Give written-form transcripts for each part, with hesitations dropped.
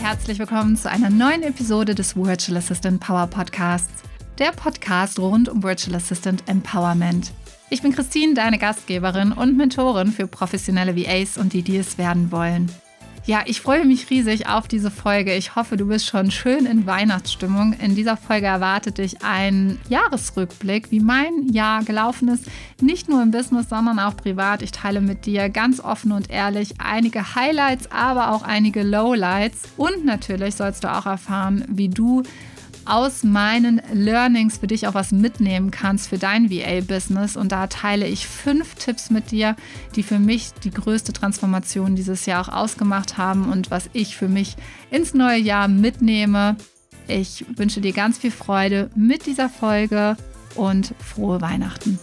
herzlich willkommen zu einer neuen Episode des Virtual Assistant Power Podcasts, der Podcast rund um Virtual Assistant Empowerment. Ich bin Christine, deine Gastgeberin und Mentorin für professionelle VAs und die es werden wollen. Ja, ich freue mich riesig auf diese Folge. Ich hoffe, du bist schon schön in Weihnachtsstimmung. In dieser Folge erwartet dich ein Jahresrückblick, wie mein Jahr gelaufen ist. Nicht nur im Business, sondern auch privat. Ich teile mit dir ganz offen und ehrlich einige Highlights, aber auch einige Lowlights. Und natürlich sollst du auch erfahren, wie du aus meinen Learnings für dich auch was mitnehmen kannst für dein VA-Business. Und da teile ich 5 Tipps mit dir, die für mich die größte Transformation dieses Jahr auch ausgemacht haben und was ich für mich ins neue Jahr mitnehme. Ich wünsche dir ganz viel Freude mit dieser Folge und frohe Weihnachten.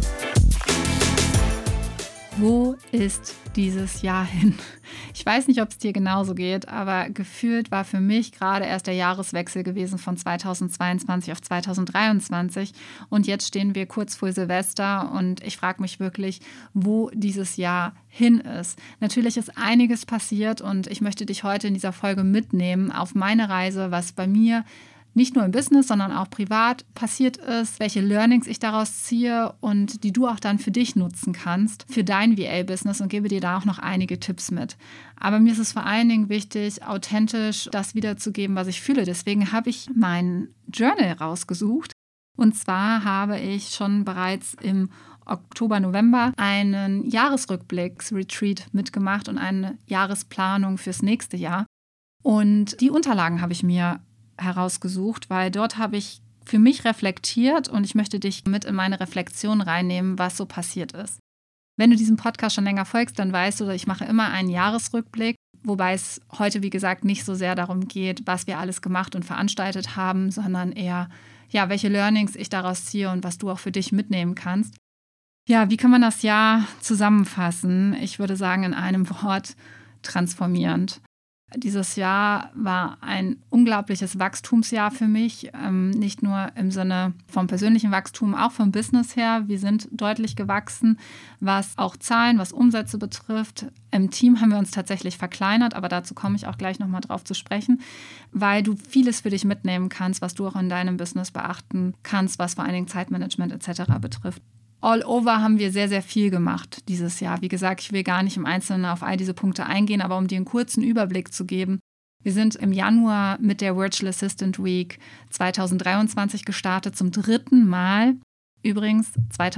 Wo ist dieses Jahr hin? Ich weiß nicht, ob es dir genauso geht, aber gefühlt war für mich gerade erst der Jahreswechsel gewesen von 2022 auf 2023 und jetzt stehen wir kurz vor Silvester und ich frage mich wirklich, wo dieses Jahr hin ist. Natürlich ist einiges passiert und ich möchte dich heute in dieser Folge mitnehmen auf meine Reise, was bei mir nicht nur im Business, sondern auch privat passiert ist, welche Learnings ich daraus ziehe und die du auch dann für dich nutzen kannst, für dein VA-Business und gebe dir da auch noch einige Tipps mit. Aber mir ist es vor allen Dingen wichtig, authentisch das wiederzugeben, was ich fühle. Deswegen habe ich mein Journal rausgesucht. Und zwar habe ich schon bereits im Oktober, November einen Jahresrückblicks-Retreat mitgemacht und eine Jahresplanung fürs nächste Jahr. Und die Unterlagen habe ich mir herausgesucht, weil dort habe ich für mich reflektiert und ich möchte dich mit in meine Reflexion reinnehmen, was so passiert ist. Wenn du diesem Podcast schon länger folgst, dann weißt du, ich mache immer einen Jahresrückblick, wobei es heute, wie gesagt, nicht so sehr darum geht, was wir alles gemacht und veranstaltet haben, sondern eher, ja, welche Learnings ich daraus ziehe und was du auch für dich mitnehmen kannst. Ja, wie kann man das Jahr zusammenfassen? Ich würde sagen, in einem Wort: transformierend. Dieses Jahr war ein unglaubliches Wachstumsjahr für mich, nicht nur im Sinne vom persönlichen Wachstum, auch vom Business her. Wir sind deutlich gewachsen, was auch Zahlen, was Umsätze betrifft. Im Team haben wir uns tatsächlich verkleinert, aber dazu komme ich auch gleich nochmal drauf zu sprechen, weil du vieles für dich mitnehmen kannst, was du auch in deinem Business beachten kannst, was vor allen Dingen Zeitmanagement etc. betrifft. All over haben wir sehr, sehr viel gemacht dieses Jahr. Wie gesagt, ich will gar nicht im Einzelnen auf all diese Punkte eingehen, aber um dir einen kurzen Überblick zu geben. Wir sind im Januar mit der Virtual Assistant Week 2023 gestartet, zum 3. Mal. Übrigens,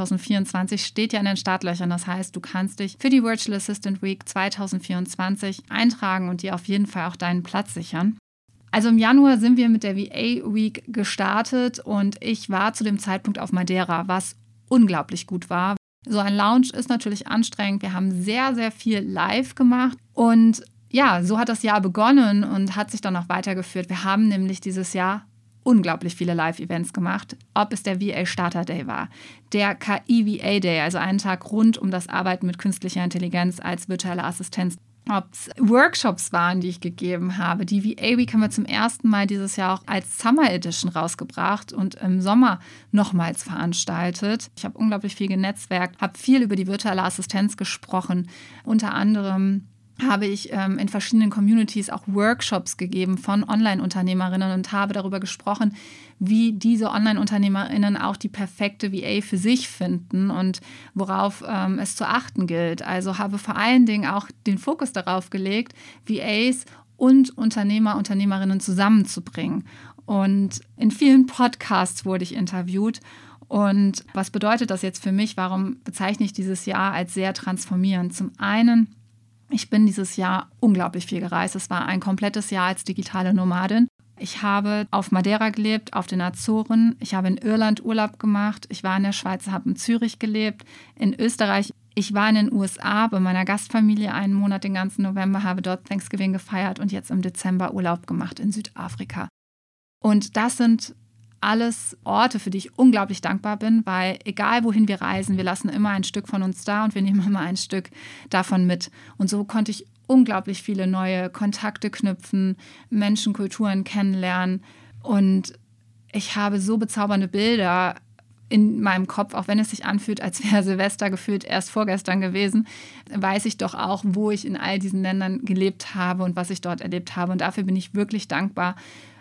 2024 steht ja in den Startlöchern. Das heißt, du kannst dich für die Virtual Assistant Week 2024 eintragen und dir auf jeden Fall auch deinen Platz sichern. Also im Januar sind wir mit der VA Week gestartet und ich war zu dem Zeitpunkt auf Madeira, was unglaublich gut war. So ein Lounge ist natürlich anstrengend. Wir haben sehr, sehr viel live gemacht und ja, so hat das Jahr begonnen und hat sich dann auch weitergeführt. Wir haben nämlich dieses Jahr unglaublich viele Live-Events gemacht, ob es der VA Starter Day war, der KI VA Day, also einen Tag rund um das Arbeiten mit künstlicher Intelligenz als virtuelle Assistenz, ob es Workshops waren, die ich gegeben habe. Die VA Week haben wir zum ersten Mal dieses Jahr auch als Summer Edition rausgebracht und im Sommer nochmals veranstaltet. Ich habe unglaublich viel genetzwerkt, habe viel über die virtuelle Assistenz gesprochen. Unter anderem habe ich in verschiedenen Communities auch Workshops gegeben von Online-Unternehmerinnen und habe darüber gesprochen, wie diese Online-Unternehmerinnen auch die perfekte VA für sich finden und worauf es zu achten gilt. Also habe vor allen Dingen auch den Fokus darauf gelegt, VAs und Unternehmer, Unternehmerinnen zusammenzubringen. Und in vielen Podcasts wurde ich interviewt. Und was bedeutet das jetzt für mich? Warum bezeichne ich dieses Jahr als sehr transformierend? Zum einen: ich bin dieses Jahr unglaublich viel gereist. Es war ein komplettes Jahr als digitale Nomadin. Ich habe auf Madeira gelebt, auf den Azoren. Ich habe in Irland Urlaub gemacht. Ich war in der Schweiz, habe in Zürich gelebt, in Österreich. Ich war in den USA bei meiner Gastfamilie einen Monat, den ganzen November, habe dort Thanksgiving gefeiert und jetzt im Dezember Urlaub gemacht in Südafrika. Und das sind alles Orte, für die ich unglaublich dankbar bin, weil egal wohin wir reisen, wir lassen immer ein Stück von uns da und wir nehmen immer ein Stück davon mit. Und so konnte ich unglaublich viele neue Kontakte knüpfen, Menschen, Kulturen kennenlernen und ich habe so bezaubernde Bilder in meinem Kopf, auch wenn es sich anfühlt, als wäre Silvester gefühlt erst vorgestern gewesen, weiß ich doch auch, wo ich in all diesen Ländern gelebt habe und was ich dort erlebt habe. Und dafür bin ich wirklich dankbar,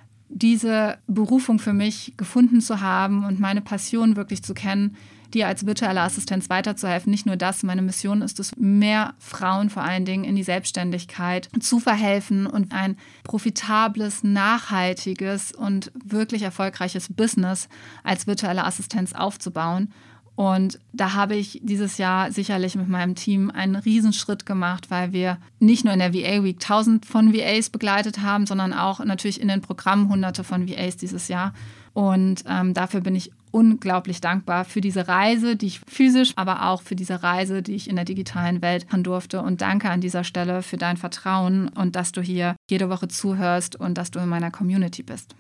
diese Berufung für mich gefunden zu haben und meine Passion wirklich zu kennen, dir als virtuelle Assistenz weiterzuhelfen. Nicht nur das, meine Mission ist es, mehr Frauen vor allen Dingen in die Selbstständigkeit zu verhelfen und ein profitables, nachhaltiges und wirklich erfolgreiches Business als virtuelle Assistenz aufzubauen. Und da habe ich dieses Jahr sicherlich mit meinem Team einen Riesenschritt gemacht, weil wir nicht nur in der VA Week 1000 von VAs begleitet haben, sondern auch natürlich in den Programmen hunderte von VAs dieses Jahr. Und dafür bin ich unglaublich dankbar für diese Reise, die ich physisch, aber auch für diese Reise, die ich in der digitalen Welt machen durfte. Und danke an dieser Stelle für dein Vertrauen und dass du hier jede Woche zuhörst und dass du in meiner Community bist.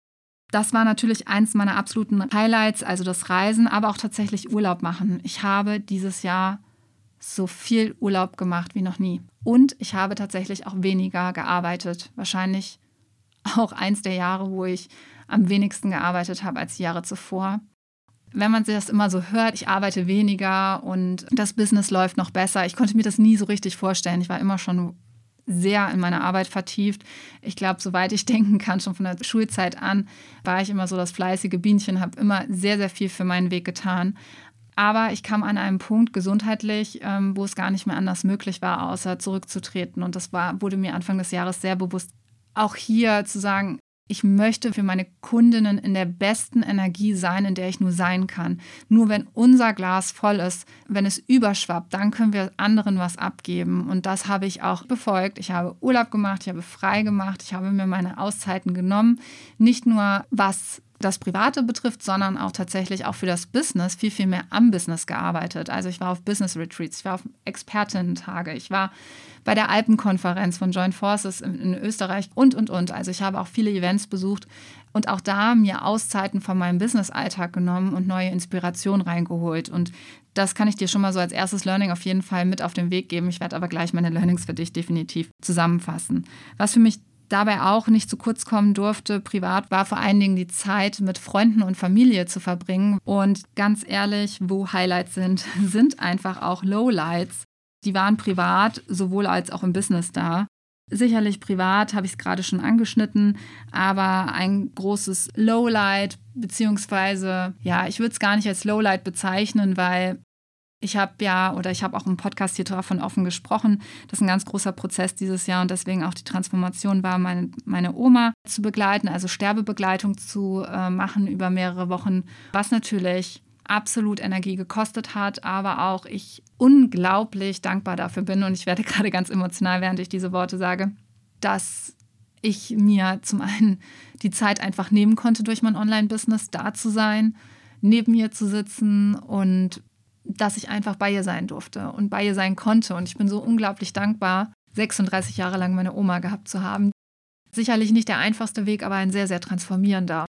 Das war natürlich eins meiner absoluten Highlights, also das Reisen, aber auch tatsächlich Urlaub machen. Ich habe dieses Jahr so viel Urlaub gemacht wie noch nie. Und ich habe tatsächlich auch weniger gearbeitet. Wahrscheinlich auch eins der Jahre, wo ich am wenigsten gearbeitet habe als die Jahre zuvor. Wenn man sich das immer so hört, ich arbeite weniger und das Business läuft noch besser. Ich konnte mir das nie so richtig vorstellen. Ich war immer schon sehr in meine Arbeit vertieft. Ich glaube, soweit ich denken kann, schon von der Schulzeit an, war ich immer so das fleißige Bienchen, habe immer sehr, sehr viel für meinen Weg getan. Aber ich kam an einen Punkt gesundheitlich, wo es gar nicht mehr anders möglich war, außer zurückzutreten. Und das wurde mir Anfang des Jahres sehr bewusst. Auch hier zu sagen, ich möchte für meine Kundinnen in der besten Energie sein, in der ich nur sein kann. Nur wenn unser Glas voll ist, wenn es überschwappt, dann können wir anderen was abgeben. Und das habe ich auch befolgt. Ich habe Urlaub gemacht, ich habe frei gemacht, ich habe mir meine Auszeiten genommen. Nicht nur was das Private betrifft, sondern auch tatsächlich auch für das Business viel, viel mehr am Business gearbeitet. Also ich war auf Business Retreats, ich war auf Expertinnen-Tage, ich war bei der Alpenkonferenz von Joint Forces in Österreich und. Also ich habe auch viele Events besucht und auch da mir Auszeiten von meinem Business-Alltag genommen und neue Inspiration reingeholt. Und das kann ich dir schon mal so als erstes Learning auf jeden Fall mit auf den Weg geben. Ich werde aber gleich meine Learnings für dich definitiv zusammenfassen. Was für mich dabei auch nicht zu kurz kommen durfte, privat, war vor allen Dingen die Zeit mit Freunden und Familie zu verbringen. Und ganz ehrlich, wo Highlights sind einfach auch Lowlights. Die waren privat sowohl als auch im Business da. Sicherlich privat habe ich es gerade schon angeschnitten, aber ein großes Lowlight, beziehungsweise, ja, ich würde es gar nicht als Lowlight bezeichnen, weil ich habe auch im Podcast hier davon offen gesprochen. Das ist ein ganz großer Prozess dieses Jahr und deswegen auch die Transformation war, meine Oma zu begleiten, also Sterbebegleitung zu machen über mehrere Wochen, was natürlich absolut Energie gekostet hat, aber auch ich unglaublich dankbar dafür bin und ich werde gerade ganz emotional, während ich diese Worte sage, dass ich mir zum einen die Zeit einfach nehmen konnte, durch mein Online-Business da zu sein, neben ihr zu sitzen und dass ich einfach bei ihr sein durfte und bei ihr sein konnte. Und ich bin so unglaublich dankbar, 36 Jahre lang meine Oma gehabt zu haben. Sicherlich nicht der einfachste Weg, aber ein sehr, sehr transformierender.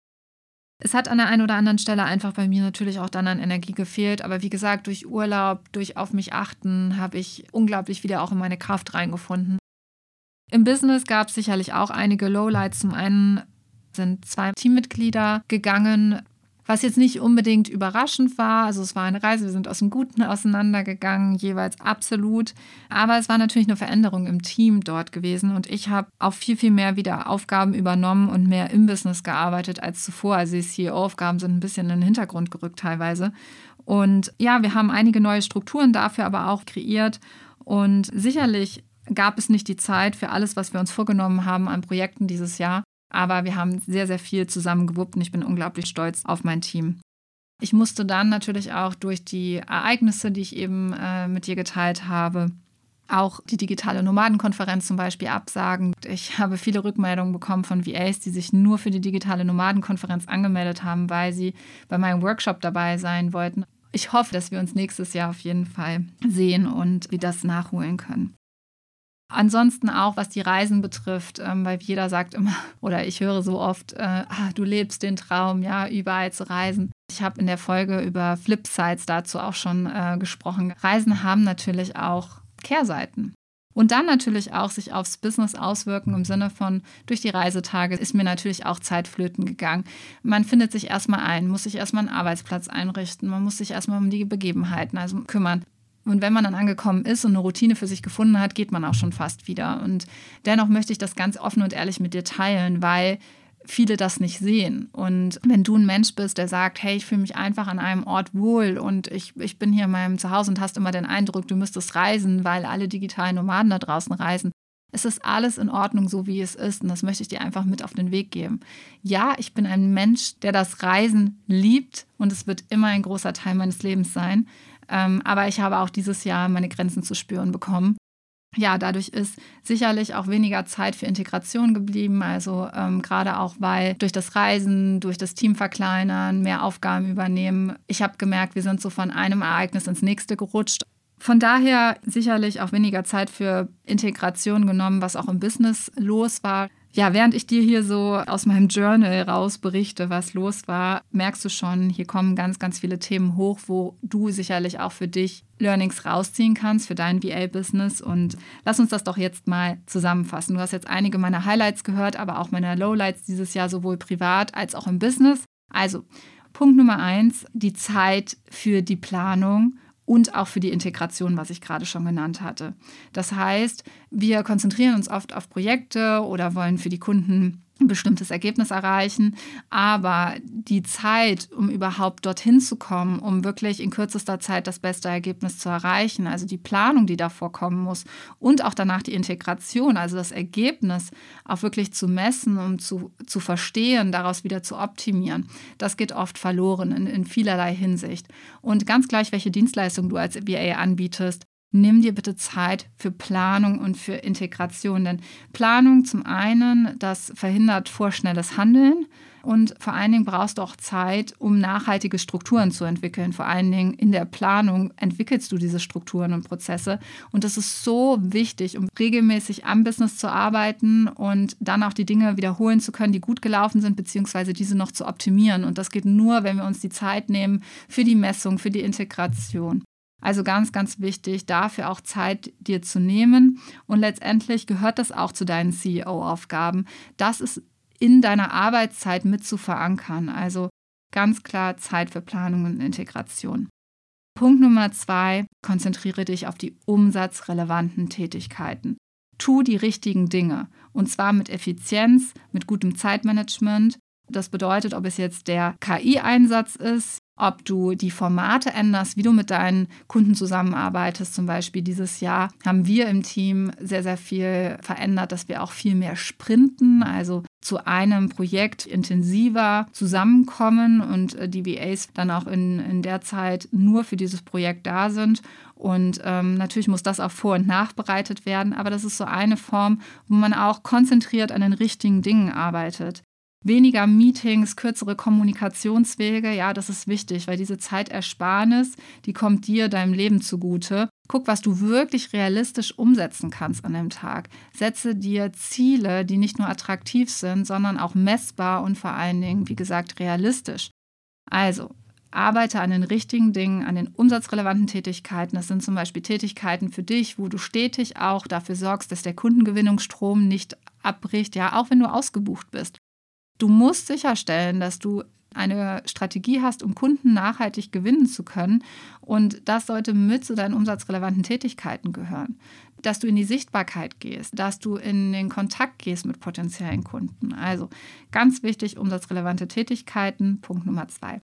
Es hat an der einen oder anderen Stelle einfach bei mir natürlich auch dann an Energie gefehlt. Aber wie gesagt, durch Urlaub, durch auf mich achten, habe ich unglaublich wieder auch in meine Kraft reingefunden. Im Business gab es sicherlich auch einige Lowlights. Zum einen sind 2 Teammitglieder gegangen, was jetzt nicht unbedingt überraschend war. Also es war eine Reise, wir sind aus dem Guten auseinandergegangen, jeweils absolut. Aber es war natürlich eine Veränderung im Team dort gewesen und ich habe auch viel, viel mehr wieder Aufgaben übernommen und mehr im Business gearbeitet als zuvor. Also die CEO-Aufgaben sind ein bisschen in den Hintergrund gerückt teilweise. Und ja, wir haben einige neue Strukturen dafür aber auch kreiert und sicherlich gab es nicht die Zeit für alles, was wir uns vorgenommen haben an Projekten dieses Jahr. Aber wir haben sehr, sehr viel zusammen gewuppt und ich bin unglaublich stolz auf mein Team. Ich musste dann natürlich auch durch die Ereignisse, die ich eben mit dir geteilt habe, auch die digitale Nomadenkonferenz zum Beispiel absagen. Ich habe viele Rückmeldungen bekommen von VAs, die sich nur für die digitale Nomadenkonferenz angemeldet haben, weil sie bei meinem Workshop dabei sein wollten. Ich hoffe, dass wir uns nächstes Jahr auf jeden Fall sehen und wir das nachholen können. Ansonsten auch, was die Reisen betrifft, weil jeder sagt immer, oder ich höre so oft, du lebst den Traum, ja, überall zu reisen. Ich habe in der Folge über Flipsides dazu auch schon gesprochen. Reisen haben natürlich auch Kehrseiten. Und dann natürlich auch sich aufs Business auswirken im Sinne von, durch die Reisetage ist mir natürlich auch Zeit flöten gegangen. Man findet sich erstmal ein, muss sich erstmal einen Arbeitsplatz einrichten, man muss sich erstmal um die Begebenheiten kümmern. Und wenn man dann angekommen ist und eine Routine für sich gefunden hat, geht man auch schon fast wieder. Und dennoch möchte ich das ganz offen und ehrlich mit dir teilen, weil viele das nicht sehen. Und wenn du ein Mensch bist, der sagt, hey, ich fühle mich einfach an einem Ort wohl und ich bin hier in meinem Zuhause und hast immer den Eindruck, du müsstest reisen, weil alle digitalen Nomaden da draußen reisen. Es ist alles in Ordnung, so wie es ist. Und das möchte ich dir einfach mit auf den Weg geben. Ja, ich bin ein Mensch, der das Reisen liebt und es wird immer ein großer Teil meines Lebens sein. Aber ich habe auch dieses Jahr meine Grenzen zu spüren bekommen. Ja, dadurch ist sicherlich auch weniger Zeit für Integration geblieben. Also gerade auch, weil durch das Reisen, durch das Team verkleinern, mehr Aufgaben übernehmen. Ich habe gemerkt, wir sind so von einem Ereignis ins nächste gerutscht. Von daher sicherlich auch weniger Zeit für Integration genommen, was auch im Business los war. Ja, während ich dir hier so aus meinem Journal raus berichte, was los war, merkst du schon, hier kommen ganz, ganz viele Themen hoch, wo du sicherlich auch für dich Learnings rausziehen kannst für dein VA-Business. Und lass uns das doch jetzt mal zusammenfassen. Du hast jetzt einige meiner Highlights gehört, aber auch meine Lowlights dieses Jahr, sowohl privat als auch im Business. Also, Punkt Nummer 1, die Zeit für die Planung und auch für die Integration, was ich gerade schon genannt hatte. Das heißt, wir konzentrieren uns oft auf Projekte oder wollen für die Kunden ein bestimmtes Ergebnis erreichen, aber die Zeit, um überhaupt dorthin zu kommen, um wirklich in kürzester Zeit das beste Ergebnis zu erreichen, also die Planung, die davor kommen muss und auch danach die Integration, also das Ergebnis auch wirklich zu messen, um zu verstehen, daraus wieder zu optimieren, das geht oft verloren in vielerlei Hinsicht. Und ganz gleich, welche Dienstleistung du als VA anbietest, nimm dir bitte Zeit für Planung und für Integration. Denn Planung zum einen, das verhindert vorschnelles Handeln. Und vor allen Dingen brauchst du auch Zeit, um nachhaltige Strukturen zu entwickeln. Vor allen Dingen in der Planung entwickelst du diese Strukturen und Prozesse. Und das ist so wichtig, um regelmäßig am Business zu arbeiten und dann auch die Dinge wiederholen zu können, die gut gelaufen sind, beziehungsweise diese noch zu optimieren. Und das geht nur, wenn wir uns die Zeit nehmen für die Messung, für die Integration. Also ganz, ganz wichtig, dafür auch Zeit dir zu nehmen. Und letztendlich gehört das auch zu deinen CEO-Aufgaben. Das ist in deiner Arbeitszeit mit zu verankern. Also ganz klar Zeit für Planung und Integration. Punkt Nummer 2, konzentriere dich auf die umsatzrelevanten Tätigkeiten. Tu die richtigen Dinge. Und zwar mit Effizienz, mit gutem Zeitmanagement. Das bedeutet, ob es jetzt der KI-Einsatz ist, ob du die Formate änderst, wie du mit deinen Kunden zusammenarbeitest. Zum Beispiel dieses Jahr haben wir im Team sehr, sehr viel verändert, dass wir auch viel mehr sprinten, also zu einem Projekt intensiver zusammenkommen und die VAs dann auch in der Zeit nur für dieses Projekt da sind. Und natürlich muss das auch vor- und nachbereitet werden, aber das ist so eine Form, wo man auch konzentriert an den richtigen Dingen arbeitet. Weniger Meetings, kürzere Kommunikationswege, ja, das ist wichtig, weil diese Zeitersparnis, die kommt dir, deinem Leben zugute. Guck, was du wirklich realistisch umsetzen kannst an dem Tag. Setze dir Ziele, die nicht nur attraktiv sind, sondern auch messbar und vor allen Dingen, wie gesagt, realistisch. Also, arbeite an den richtigen Dingen, an den umsatzrelevanten Tätigkeiten. Das sind zum Beispiel Tätigkeiten für dich, wo du stetig auch dafür sorgst, dass der Kundengewinnungsstrom nicht abbricht, ja, auch wenn du ausgebucht bist. Du musst sicherstellen, dass du eine Strategie hast, um Kunden nachhaltig gewinnen zu können. Und das sollte mit zu deinen umsatzrelevanten Tätigkeiten gehören. Dass du in die Sichtbarkeit gehst, dass du in den Kontakt gehst mit potenziellen Kunden. Also ganz wichtig, umsatzrelevante Tätigkeiten, Punkt Nummer 2.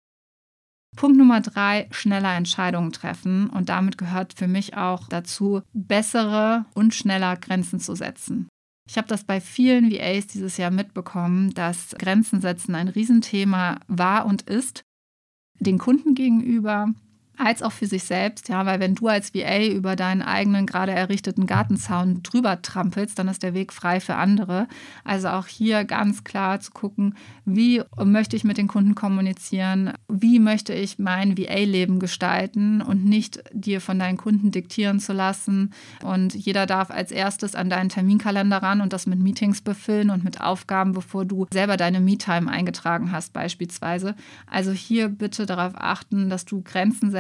Punkt Nummer 3, schneller Entscheidungen treffen. Und damit gehört für mich auch dazu, bessere und schneller Grenzen zu setzen. Ich habe das bei vielen VAs dieses Jahr mitbekommen, dass Grenzen setzen ein Riesenthema war und ist, den Kunden gegenüber, als auch für sich selbst. Ja, weil wenn du als VA über deinen eigenen gerade errichteten Gartenzaun drüber trampelst, dann ist der Weg frei für andere. Also auch hier ganz klar zu gucken, wie möchte ich mit den Kunden kommunizieren, wie möchte ich mein VA-Leben gestalten und nicht dir von deinen Kunden diktieren zu lassen. Und jeder darf als erstes an deinen Terminkalender ran und das mit Meetings befüllen und mit Aufgaben, bevor du selber deine Me-Time eingetragen hast beispielsweise. Also hier bitte darauf achten, dass du Grenzen setzt,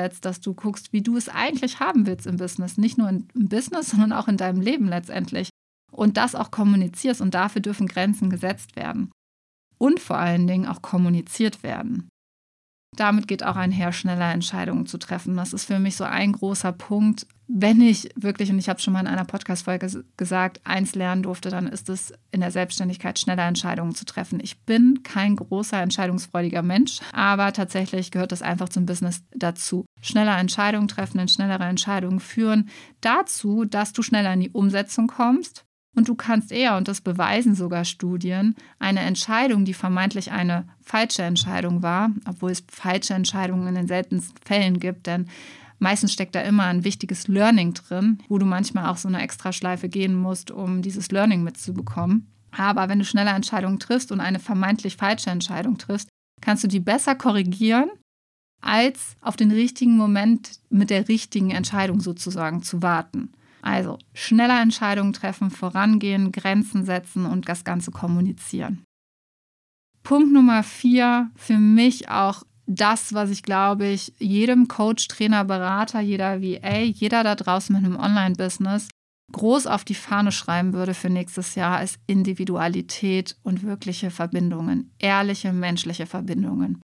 setzt, dass du guckst, wie du es eigentlich haben willst im Business. Nicht nur im Business, sondern auch in deinem Leben letztendlich. Und das auch kommunizierst und dafür dürfen Grenzen gesetzt werden. Und vor allen Dingen auch kommuniziert werden. Damit geht auch einher, schneller Entscheidungen zu treffen. Das ist für mich so ein großer Punkt. Wenn ich wirklich, und ich habe es schon mal in einer Podcast-Folge gesagt, eins lernen durfte, dann ist es in der Selbstständigkeit, schneller Entscheidungen zu treffen. Ich bin kein großer, entscheidungsfreudiger Mensch, aber tatsächlich gehört das einfach zum Business dazu. Schneller Entscheidungen treffen, in schnellere Entscheidungen führen, dazu, dass du schneller in die Umsetzung kommst. Und du kannst eher, und das beweisen sogar Studien, eine Entscheidung, die vermeintlich eine falsche Entscheidung war, obwohl es falsche Entscheidungen in den seltensten Fällen gibt, denn meistens steckt da immer ein wichtiges Learning drin, wo du manchmal auch so eine Extraschleife gehen musst, um dieses Learning mitzubekommen. Aber wenn du schneller Entscheidungen triffst und eine vermeintlich falsche Entscheidung triffst, kannst du die besser korrigieren, als auf den richtigen Moment mit der richtigen Entscheidung sozusagen zu warten. Also schneller Entscheidungen treffen, vorangehen, Grenzen setzen und das Ganze kommunizieren. Punkt Nummer 4, für mich auch das, was ich glaube jedem Coach, Trainer, Berater, jeder VA, jeder da draußen mit einem Online-Business groß auf die Fahne schreiben würde für nächstes Jahr, ist Individualität und wirkliche Verbindungen, ehrliche menschliche Verbindungen.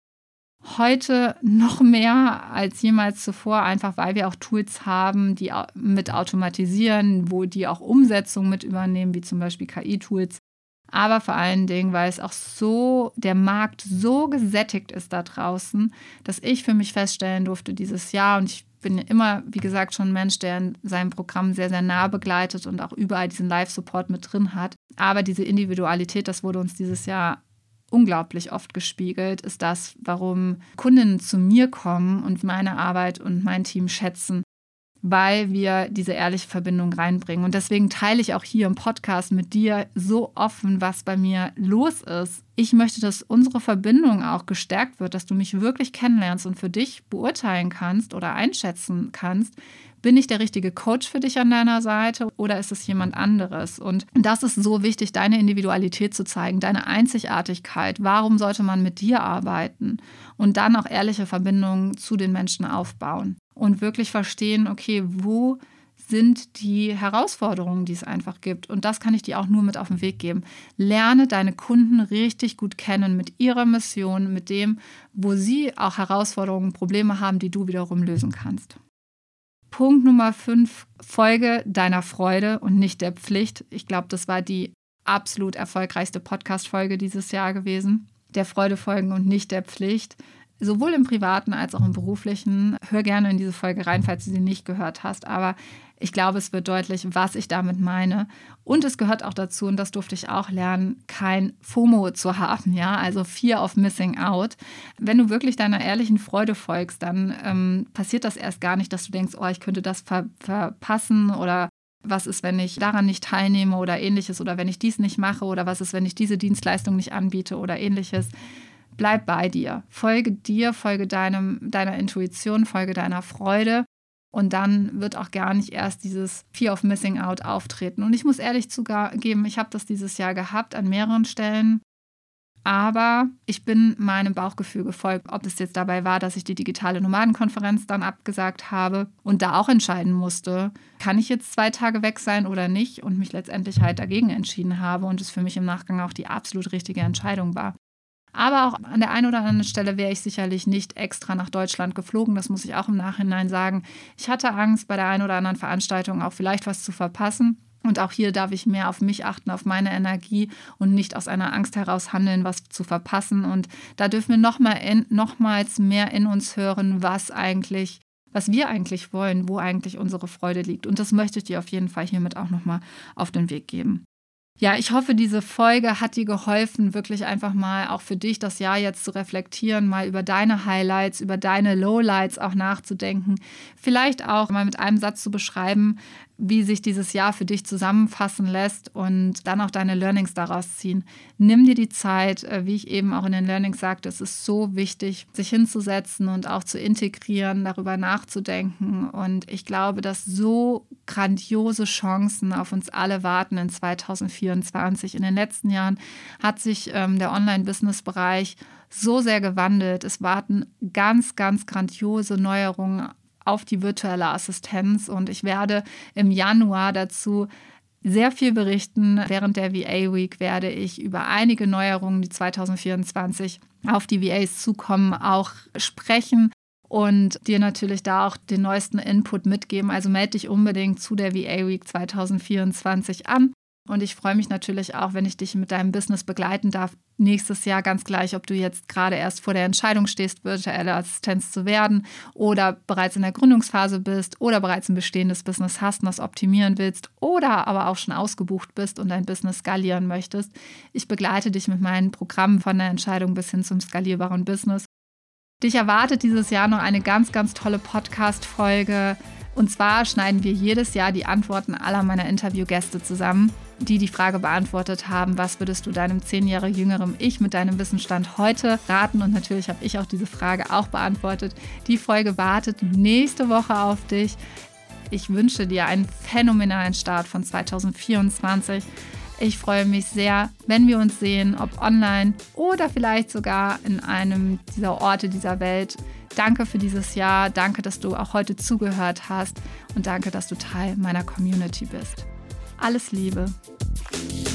Heute noch mehr als jemals zuvor, einfach weil wir auch Tools haben, die mit automatisieren, wo die auch Umsetzung mit übernehmen, wie zum Beispiel KI-Tools. Aber vor allen Dingen, weil es auch so, der Markt so gesättigt ist da draußen, dass ich für mich feststellen durfte dieses Jahr, und ich bin immer, wie gesagt, schon ein Mensch, der in seinem Programm sehr, sehr nah begleitet und auch überall diesen Live-Support mit drin hat. Aber diese Individualität, das wurde uns dieses Jahr unglaublich oft gespiegelt, ist das, warum Kundinnen zu mir kommen und meine Arbeit und mein Team schätzen, weil wir diese ehrliche Verbindung reinbringen. Und deswegen teile ich auch hier im Podcast mit dir so offen, was bei mir los ist. Ich möchte, dass unsere Verbindung auch gestärkt wird, dass du mich wirklich kennenlernst und für dich beurteilen kannst oder einschätzen kannst, bin ich der richtige Coach für dich an deiner Seite oder ist es jemand anderes? Und das ist so wichtig, deine Individualität zu zeigen, deine Einzigartigkeit. Warum sollte man mit dir arbeiten? Und dann auch ehrliche Verbindungen zu den Menschen aufbauen und wirklich verstehen, okay, wo sind die Herausforderungen, die es einfach gibt? Und das kann ich dir auch nur mit auf den Weg geben. Lerne deine Kunden richtig gut kennen mit ihrer Mission, mit dem, wo sie auch Herausforderungen, Probleme haben, die du wiederum lösen kannst. Punkt Nummer 5, folge deiner Freude und nicht der Pflicht. Ich glaube, das war die absolut erfolgreichste Podcast-Folge dieses Jahr gewesen. Der Freude folgen und nicht der Pflicht. Sowohl im Privaten als auch im Beruflichen. Hör gerne in diese Folge rein, falls du sie nicht gehört hast. Aber ich glaube, es wird deutlich, was ich damit meine. Und es gehört auch dazu, und das durfte ich auch lernen, kein FOMO zu haben, ja, also Fear of Missing Out. Wenn du wirklich deiner ehrlichen Freude folgst, dann passiert das erst gar nicht, dass du denkst, oh, ich könnte das verpassen oder was ist, wenn ich daran nicht teilnehme oder ähnliches oder wenn ich dies nicht mache oder was ist, wenn ich diese Dienstleistung nicht anbiete oder ähnliches. Bleib bei dir, folge deiner Intuition, folge deiner Freude. Und dann wird auch gar nicht erst dieses Fear of Missing Out auftreten. Und ich muss ehrlich zugeben, ich habe das dieses Jahr gehabt an mehreren Stellen. Aber ich bin meinem Bauchgefühl gefolgt, ob es jetzt dabei war, dass ich die digitale Nomadenkonferenz dann abgesagt habe und da auch entscheiden musste, kann ich jetzt 2 Tage weg sein oder nicht und mich letztendlich halt dagegen entschieden habe und es für mich im Nachgang auch die absolut richtige Entscheidung war. Aber auch an der einen oder anderen Stelle wäre ich sicherlich nicht extra nach Deutschland geflogen. Das muss ich auch im Nachhinein sagen. Ich hatte Angst, bei der einen oder anderen Veranstaltung auch vielleicht was zu verpassen. Und auch hier darf ich mehr auf mich achten, auf meine Energie und nicht aus einer Angst heraus handeln, was zu verpassen. Und da dürfen wir nochmals mehr in uns hören, was wir eigentlich wollen, wo eigentlich unsere Freude liegt. Und das möchte ich dir auf jeden Fall hiermit auch nochmal auf den Weg geben. Ja, ich hoffe, diese Folge hat dir geholfen, wirklich einfach mal auch für dich das Jahr jetzt zu reflektieren, mal über deine Highlights, über deine Lowlights auch nachzudenken. Vielleicht auch mal mit einem Satz zu beschreiben, wie sich dieses Jahr für dich zusammenfassen lässt und dann auch deine Learnings daraus ziehen. Nimm dir die Zeit, wie ich eben auch in den Learnings sagte, es ist so wichtig, sich hinzusetzen und auch zu integrieren, darüber nachzudenken. Und ich glaube, dass so grandiose Chancen auf uns alle warten in 2024. In den letzten Jahren hat sich der Online-Business-Bereich so sehr gewandelt. Es warten ganz, ganz grandiose Neuerungen auf die virtuelle Assistenz und ich werde im Januar dazu sehr viel berichten. Während der VA Week werde ich über einige Neuerungen, die 2024 auf die VAs zukommen, auch sprechen und dir natürlich da auch den neuesten Input mitgeben. Also melde dich unbedingt zu der VA Week 2024 an. Und ich freue mich natürlich auch, wenn ich dich mit deinem Business begleiten darf. Nächstes Jahr, ganz gleich, ob du jetzt gerade erst vor der Entscheidung stehst, virtuelle Assistenz zu werden oder bereits in der Gründungsphase bist oder bereits ein bestehendes Business hast und das optimieren willst oder aber auch schon ausgebucht bist und dein Business skalieren möchtest. Ich begleite dich mit meinen Programmen von der Entscheidung bis hin zum skalierbaren Business. Dich erwartet dieses Jahr noch eine ganz, ganz tolle Podcast-Folge. Und zwar schneiden wir jedes Jahr die Antworten aller meiner Interviewgäste zusammen, die Frage beantwortet haben, was würdest du deinem 10 Jahre jüngeren Ich mit deinem Wissensstand heute raten? Und natürlich habe ich auch diese Frage auch beantwortet. Die Folge wartet nächste Woche auf dich. Ich wünsche dir einen phänomenalen Start von 2024. Ich freue mich sehr, wenn wir uns sehen, ob online oder vielleicht sogar in einem dieser Orte dieser Welt. Danke für dieses Jahr, danke, dass du auch heute zugehört hast und danke, dass du Teil meiner Community bist. Alles Liebe.